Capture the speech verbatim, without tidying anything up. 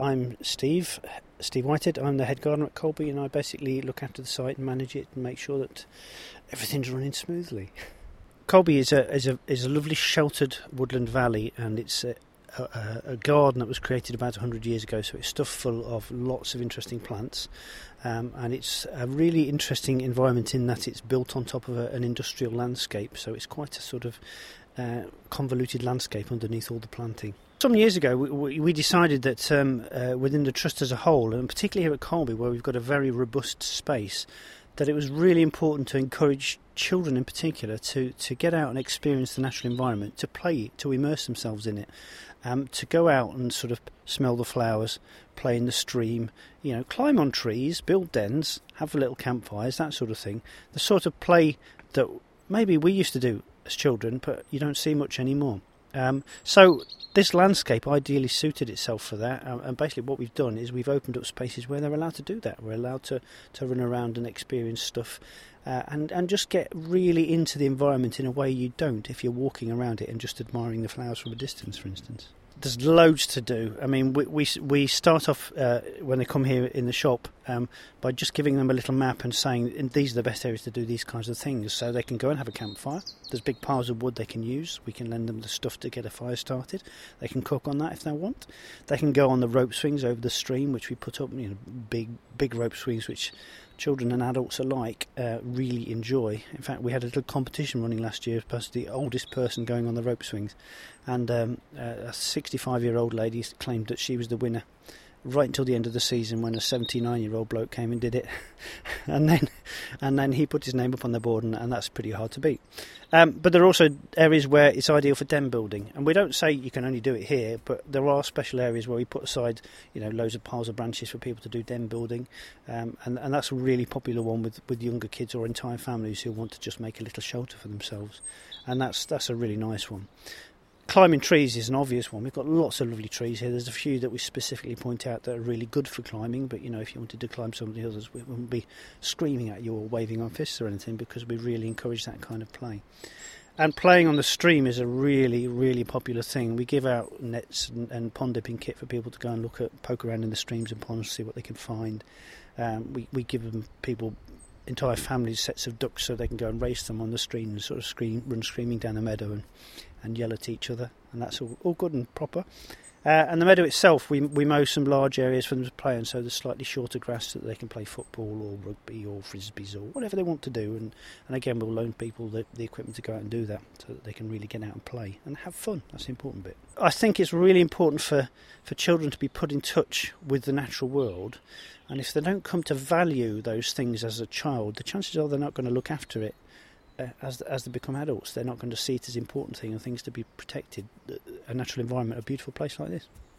I'm Steve, Steve Whitehead. I'm the head gardener at Colby, and I basically look after the site and manage it and make sure that everything's running smoothly. Colby is a is a is a lovely sheltered woodland valley, and it's a, a, a garden that was created about one hundred years ago. So it's stuffed full of lots of interesting plants, um, and it's a really interesting environment in that it's built on top of a, an industrial landscape. So it's quite a sort of uh, convoluted landscape underneath all the planting. Some years ago, we, we decided that um, uh, within the Trust as a whole, and particularly here at Colby, where we've got a very robust space, that it was really important to encourage children in particular to, to get out and experience the natural environment, to play, to immerse themselves in it, um, to go out and sort of smell the flowers, play in the stream, you know, climb on trees, build dens, have little campfires, that sort of thing. The sort of play that maybe we used to do as children, but you don't see much anymore. Um, so this landscape ideally suited itself for that, um, and basically what we've done is we've opened up spaces where they're allowed to do that. We're allowed to, to run around and experience stuff uh, and, and just get really into the environment in a way you don't if you're walking around it and just admiring the flowers from a distance, for instance. There's loads to do. I mean, we we, we start off uh, when they come here in the shop um, by just giving them a little map and saying these are the best areas to do these kinds of things, so they can go and have a campfire. There's big piles of wood they can use. We can lend them the stuff to get a fire started. They can cook on that if they want. They can go on the rope swings over the stream, which we put up, you know, big big rope swings which children and adults alike uh, really enjoy. In fact, we had a little competition running last year as the oldest person going on the rope swings, and um, a sixty-five-year-old lady claimed that she was the winner right until the end of the season, when a seventy-nine-year-old bloke came and did it, and then and then he put his name up on the board, and, and that's pretty hard to beat. Um, but there are also areas where it's ideal for den building, and we don't say you can only do it here, but there are special areas where we put aside, you know, loads of piles of branches for people to do den building, um, and, and that's a really popular one with, with younger kids or entire families who want to just make a little shelter for themselves, and that's that's a really nice one. Climbing trees is an obvious one. We've got lots of lovely trees here. There's a few that we specifically point out that are really good for climbing, but you know, if you wanted to climb some of the others, we wouldn't be screaming at you or waving our fists or anything, because we really encourage that kind of play. And playing on the stream is a really, really popular thing. We give out nets and, and pond dipping kit for people to go and look at, poke around in the streams and ponds, see what they can find. Um, we, we give them people, entire families, sets of ducks so they can go and race them on the stream and sort of scream, run screaming down the meadow and, and yell at each other, and that's all, all good and proper. Uh, and the meadow itself, we we mow some large areas for them to play on, so there's slightly shorter grass so that they can play football or rugby or frisbees or whatever they want to do. And, and again, we'll loan people the, the equipment to go out and do that, so that they can really get out and play and have fun. That's the important bit. I think it's really important for, for children to be put in touch with the natural world, and if they don't come to value those things as a child, the chances are they're not going to look after it uh, as as they become adults. They're not going to see it as important thing and things to be protected. A natural environment, a beautiful place like this.